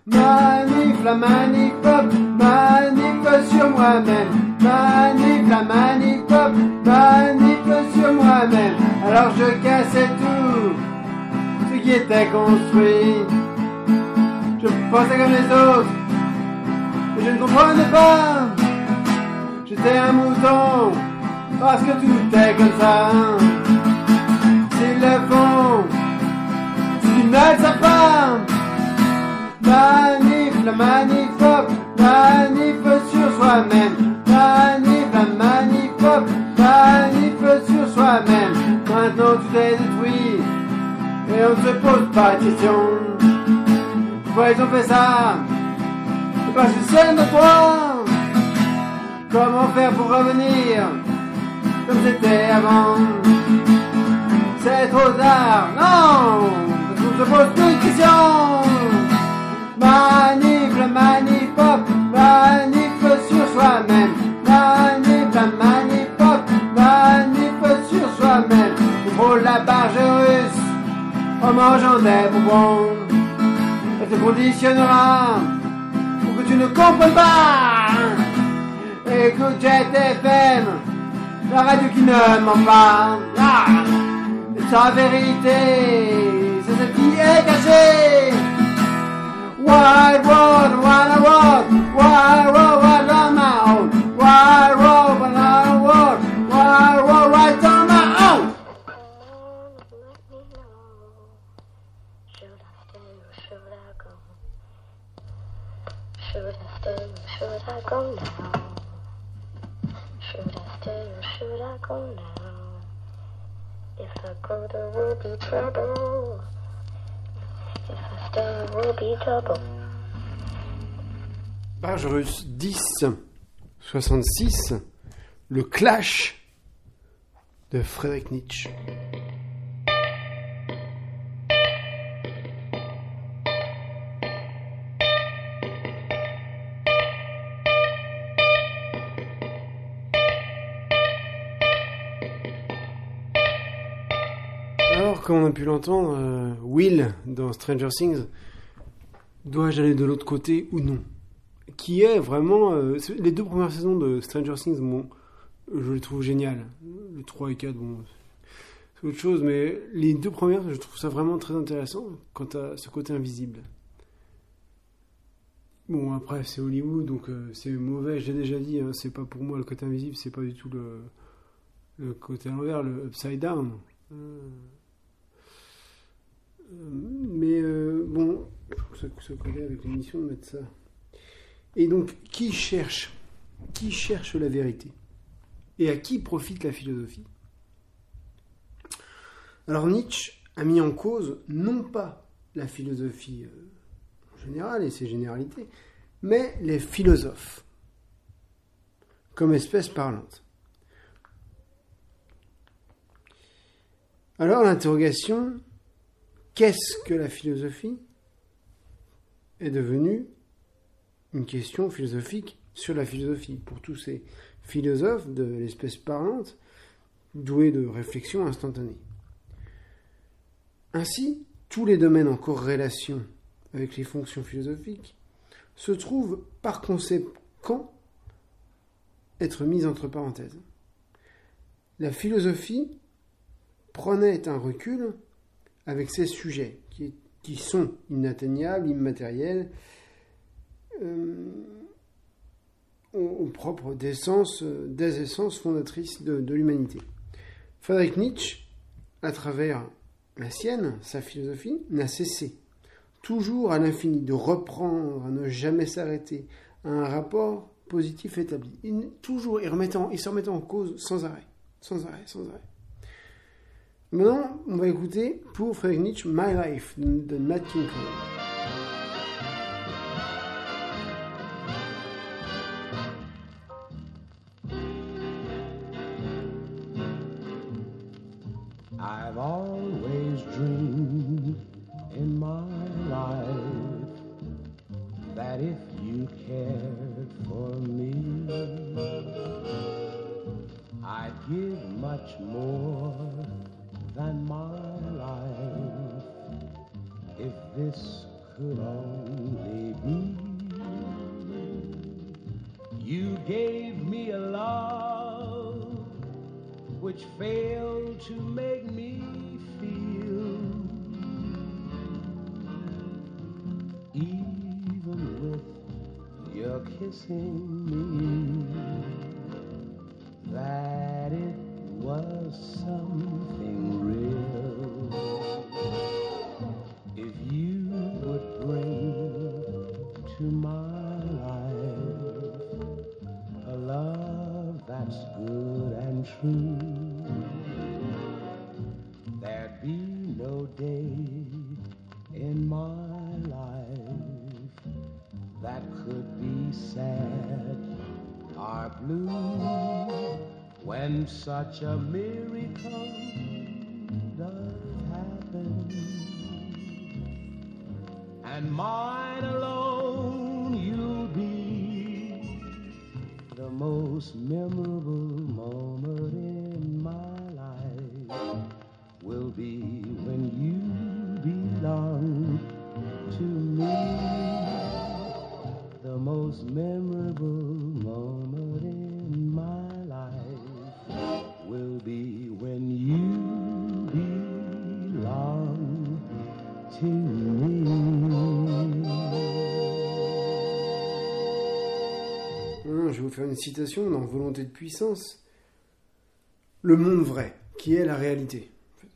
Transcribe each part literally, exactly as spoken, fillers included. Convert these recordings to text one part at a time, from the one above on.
Manif, la manif pop, manif sur moi-même. Manif, la manif pop, manif sur moi-même. Alors je cassais tout ce qui était construit. Je pensais comme les autres, mais je ne comprenais pas. J'étais un mouton, parce que tout est comme ça. S'ils le font, c'est qu'ils ne le savent pas. Manif, la manif pop, manif sur soi-même. Manif, la manif pop, manif sur soi-même. Maintenant tout est détruit, et on ne se pose pas de questions. Pourquoi ils ont fait ça? C'est parce que c'est notre droit. Comment faire pour revenir comme c'était avant? C'est trop tard, non, parce qu'on se pose plus de questions. Manif, la manif pop, manif sur soi-même. Manif, la manif pop, manif sur soi-même. On frôle la barge russe en mangeant des bonbons. Elle te conditionnera pour que tu ne comprennes pas. Écoute Jet F M, la radio qui ne ment pas. Ah, sa vérité, c'est ce qui est caché. Wild world, wild world, wild world, wild on my own. Wild world, wild world, wild world, right on my own. Should I stay or should I go now? Should I stay or should I go now? If I go there will be trouble. If I stay there will be trouble. Barge russe dix soixante-six, le clash de Friedrich Nietzsche. Alors, comme on a pu l'entendre, euh, Will, dans Stranger Things, dois-je aller de l'autre côté ou non? Qui est vraiment... Euh, les deux premières saisons de Stranger Things, bon, je les trouve géniales. Les trois et quatre, bon, c'est autre chose, mais les deux premières, je trouve ça vraiment très intéressant quant à ce côté invisible. Bon, après, c'est Hollywood, donc euh, c'est mauvais, j'ai déjà dit, hein, c'est pas pour moi le côté invisible, c'est pas du tout le, le côté à l'envers, le upside down. Euh, mais euh, bon, il faut que ça, que ça colle avec l'émission de mettre ça. Et donc, qui cherche Qui cherche la vérité? Et à qui profite la philosophie? Alors Nietzsche a mis en cause non pas la philosophie euh, en général et ses généralités, mais les philosophes comme espèce parlante. Alors l'interrogation, qu'est-ce que la philosophie, est devenue une question philosophique sur la philosophie pour tous ces philosophes de l'espèce parlante doués de réflexion instantanée. Ainsi, tous les domaines en corrélation avec les fonctions philosophiques se trouvent par conséquent être mis entre parenthèses. La philosophie prenait un recul avec ces sujets qui, qui sont inatteignables, immatériels, euh, au, au propre d'essence, des essences fondatrices de, de l'humanité. Friedrich Nietzsche, à travers la sienne, sa philosophie, n'a cessé, toujours à l'infini, de reprendre, à ne jamais s'arrêter, à un rapport positif établi. Il, toujours, il, remettant, il se remettant en cause sans arrêt, sans arrêt, sans arrêt. Maintenant, on va écouter pour Friedrich Nietzsche My Life de Nat King Cole. I've always dreamed in my life that if you cared for me, I'd give much more than my life if this could only gave me a love which failed to make me feel, even with your kissing me, that it was something real. If you would bring to my life a love that's good and true, there'd be no day in my life that could be sad or blue. When such a miracle does happen, and mine alone you'll be, the most memorable moment in my life will be when you belong to me. The most memorable moment in my life will be when you belong to me. Je vais vous faire une citation dans Volonté de puissance. Le monde vrai, qui est la réalité,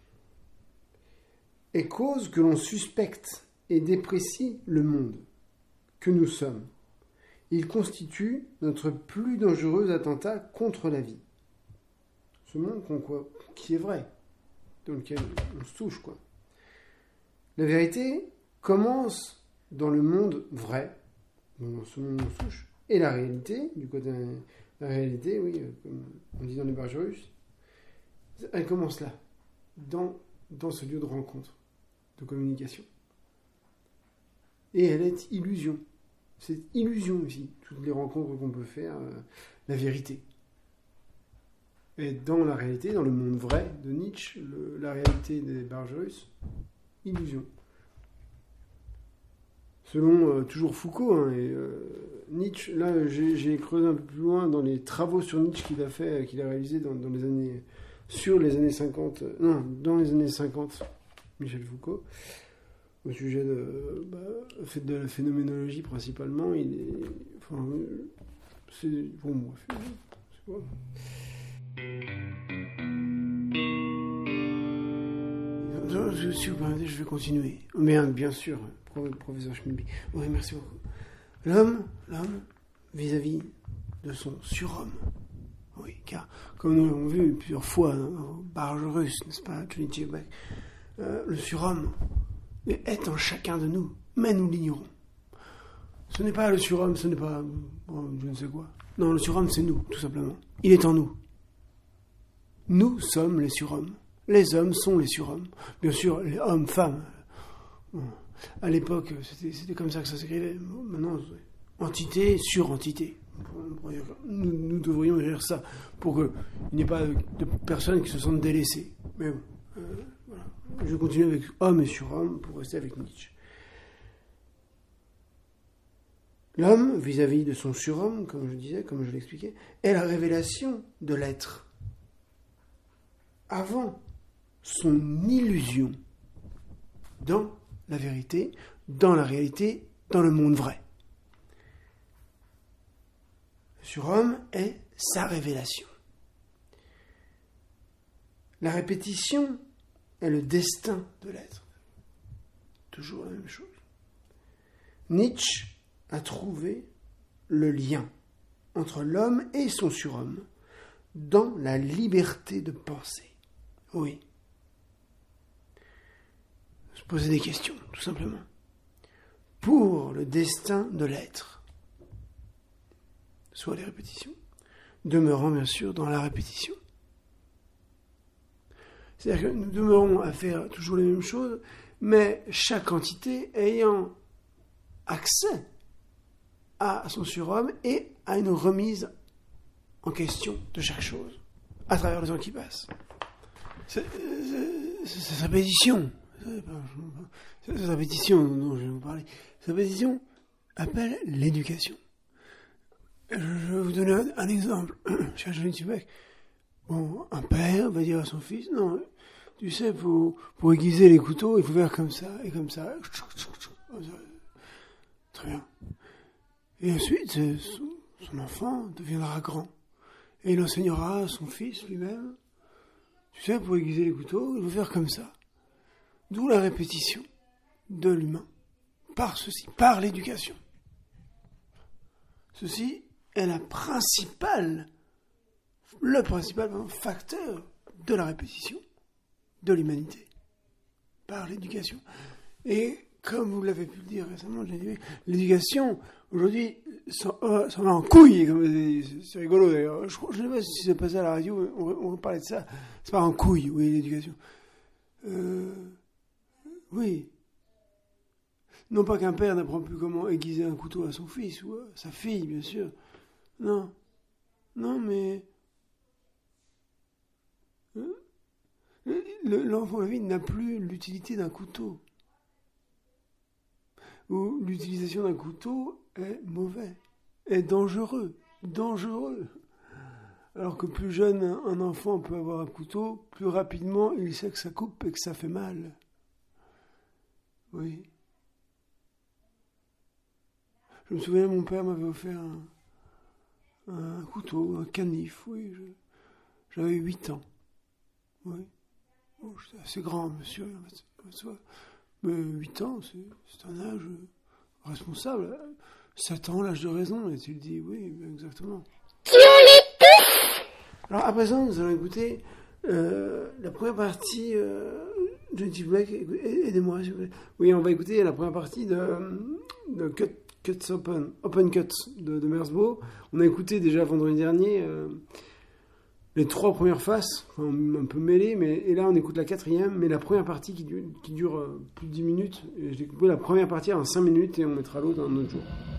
est cause que l'on suspecte et déprécie le monde que nous sommes. Il constitue notre plus dangereux attentat contre la vie. Ce monde qu'on, quoi, qui est vrai, dans lequel on se touche, quoi. La vérité commence dans le monde vrai, dans ce monde où on se touche, et la réalité, du côté de la réalité, oui, comme on dit dans les bergers russes, elle commence là, dans, dans ce lieu de rencontre, de communication. Et elle est illusion. C'est illusion ici, toutes les rencontres qu'on peut faire, euh, la vérité. Et dans la réalité, dans le monde vrai de Nietzsche, le, la réalité des bergers russes, illusion. Selon euh, toujours Foucault, hein, et euh, Nietzsche, là j'ai, j'ai creusé un peu plus loin dans les travaux sur Nietzsche qu'il a fait, qu'il a réalisé dans, dans les années, sur les années cinquante, euh, non, dans les années cinquante, Michel Foucault, au sujet de, bah, fait de la phénoménologie principalement, il est, enfin, c'est, bon, bref, c'est quoi. Si vous permettez, je vais continuer. Mais bien sûr, professeur Schmidby. Oui, merci beaucoup. L'homme, l'homme, vis-à-vis de son surhomme. Oui, car, comme nous l'avons vu plusieurs fois hein, au barge russe, n'est-ce pas, Trinity Back, euh, le surhomme est en chacun de nous, mais nous l'ignorons. Ce n'est pas le surhomme, ce n'est pas oh, je ne sais quoi. Non, le surhomme, c'est nous, tout simplement. Il est en nous. Nous sommes les surhommes. Les hommes sont les surhommes. Bien sûr, les hommes, femmes. Bon, à l'époque, c'était, c'était comme ça que ça s'écrivait. Bon, maintenant, entité, surentité. Nous, nous devrions dire ça pour qu'il n'y ait pas de, de personnes qui se sentent délaissées. Mais bon, euh, voilà. Je continue avec homme et surhomme pour rester avec Nietzsche. L'homme, vis-à-vis de son surhomme, comme je disais, comme je l'expliquais, est la révélation de l'être. Avant son illusion dans la vérité, dans la réalité, dans le monde vrai. Le surhomme est sa révélation. La répétition est le destin de l'être. Toujours la même chose. Nietzsche a trouvé le lien entre l'homme et son surhomme dans la liberté de penser. Oui. Se poser des questions, tout simplement. Pour le destin de l'être. Soit les répétitions, demeurant bien sûr dans la répétition. C'est-à-dire que nous demeurons à faire toujours les mêmes choses, mais chaque entité ayant accès à son surhomme et à une remise en question de chaque chose, à travers le temps qui passe. C'est, c'est, c'est cette répétition, c'est cette répétition dont je vais vous parler, cette répétition appelle l'éducation. Je vais vous donner un, un exemple, cher Johnny Tubek. Bon, un père va dire à son fils, non, tu sais, pour, pour aiguiser les couteaux, il faut faire comme ça, et comme ça. Très bien. Et ensuite, son, son enfant deviendra grand. Et il enseignera à son fils lui-même, tu sais, pour aiguiser les couteaux, il faut faire comme ça. D'où la répétition de l'humain, par ceci, par l'éducation. Ceci est la principale, le principal pardon, facteur de la répétition de l'humanité, par l'éducation. Et comme vous l'avez pu le dire récemment, l'éducation, aujourd'hui, ça va en couille, comme c'est, c'est rigolo d'ailleurs. Je ne sais pas si c'est passé à la radio, on, on parlait de ça. C'est pas en couille, oui, l'éducation. Euh, oui. Non pas qu'un père n'apprend plus comment aiguiser un couteau à son fils ou à sa fille, bien sûr. Non. Non, mais... L'enfant, la vie, n'a plus l'utilité d'un couteau. Ou l'utilisation d'un couteau est mauvais, est dangereux, dangereux. Alors que plus jeune un enfant peut avoir un couteau, plus rapidement il sait que ça coupe et que ça fait mal. Oui. Je me souviens, mon père m'avait offert un, un couteau, un canif, oui. Je, j'avais huit ans. Oui. Bon, j'étais assez grand, monsieur. Mais huit ans, c'est, c'est un âge responsable. sept ans, l'âge de raison. Et tu le dis, oui, exactement. Alors, à présent, nous allons écouter euh, la première partie euh, de Johnny Tubek. Aidez-moi, s'il vous plaît. Oui, on va écouter la première partie de, de Cut, Cuts Open, Open Cuts de, de Merzbow. On a écouté déjà vendredi dernier euh, les trois premières faces, enfin, un peu mêlées, mais et là on écoute la quatrième, mais la première partie qui dure, qui dure euh, plus de dix minutes. Et j'ai coupé la première partie en cinq minutes et on mettra l'autre un autre jour. Ok ?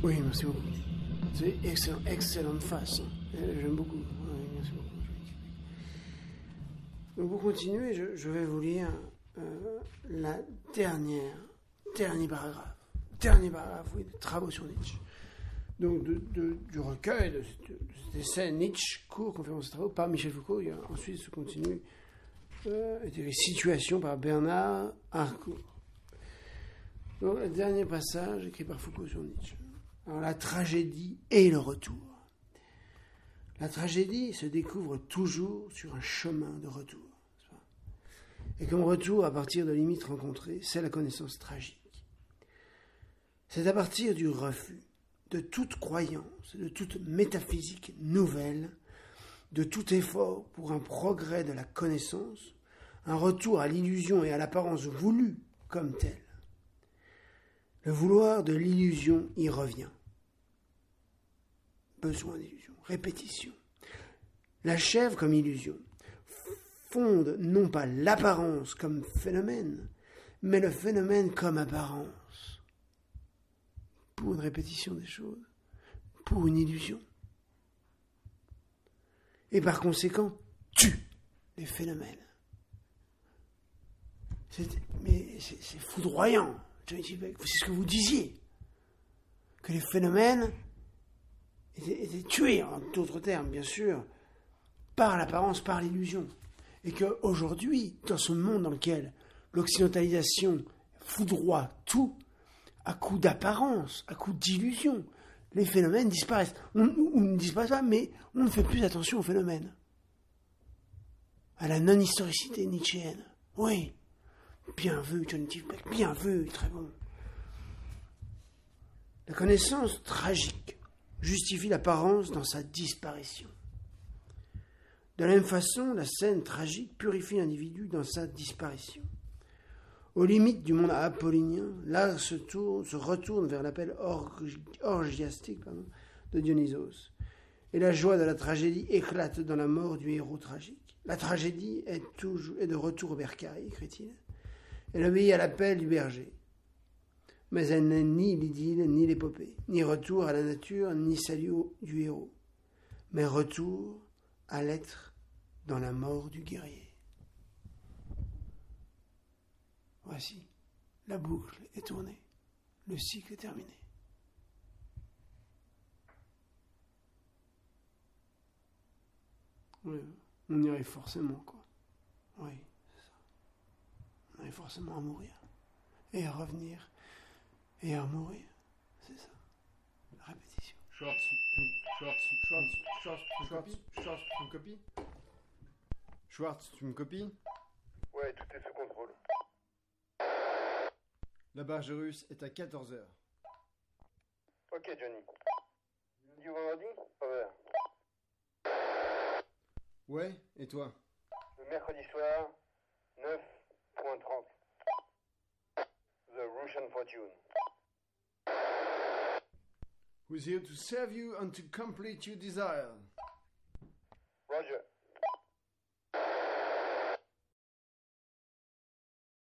Oui, merci beaucoup. C'est excellent, excellente face. Euh, J'aime beaucoup. Oui, merci beaucoup. Donc pour continuer, je, je vais vous lire euh, la dernière, dernier paragraphe, dernier paragraphe, oui, des travaux sur Nietzsche. Donc de, de, du recueil de, de, de cet essai Nietzsche, cours, conférence de travaux par Michel Foucault. Il y a, ensuite se continue euh, les situations par Bernard Harcourt. Donc le dernier passage écrit par Foucault sur Nietzsche. Alors la tragédie et le retour. La tragédie se découvre toujours sur un chemin de retour. Et comme retour à partir de limites rencontrées, c'est la connaissance tragique. C'est à partir du refus de toute croyance, de toute métaphysique nouvelle, de tout effort pour un progrès de la connaissance, un retour à l'illusion et à l'apparence voulue comme telle. Le vouloir de l'illusion y revient. Besoin d'illusion, répétition. L'achève comme illusion, fonde non pas l'apparence comme phénomène, mais le phénomène comme apparence. Pour une répétition des choses, pour une illusion. Et par conséquent, tue les phénomènes. C'est, mais c'est, c'est foudroyant. C'est ce que vous disiez. Que les phénomènes étaient, étaient tués, en d'autres termes, bien sûr, par l'apparence, par l'illusion. Et qu'aujourd'hui, dans ce monde dans lequel l'occidentalisation foudroie tout, à coup d'apparence, à coup d'illusion, les phénomènes disparaissent. On, on ne disparaissent pas, mais on ne fait plus attention aux phénomènes. À la non-historicité nietzschéenne. Oui. Bien vu, John Beck, bien vu, très bon. La connaissance tragique justifie l'apparence dans sa disparition. De la même façon, la scène tragique purifie l'individu dans sa disparition. Aux limites du monde apollinien, l'art se, tourne, se retourne vers l'appel orgi, orgiastique pardon, de Dionysos. Et la joie de la tragédie éclate dans la mort du héros tragique. La tragédie est, toujours, est de retour au bercail, écrit-il. Elle obéit à l'appel du berger. Mais elle n'est ni l'idylle, ni l'épopée, ni retour à la nature, ni salut du héros, mais retour à l'être dans la mort du guerrier. Voici, la boucle est tournée, le cycle est terminé. Oui, on y arrive forcément, quoi. Oui, c'est ça. On arrive forcément à mourir, et à revenir, et à mourir, c'est ça. La répétition. Schwartz, Schwartz, Schwartz, Schwartz, Schwartz, Schwartz, tu me copies? Schwartz, tu me copies? Ouais, tout est sous contrôle. La barge russe est à quatorze heures. Ok, Johnny. Lundi ou vendredi? Over. Ouais, et toi? Le mercredi soir, neuf point trente. The Russian Fortune. Who's here to serve you and to complete your desire? Roger.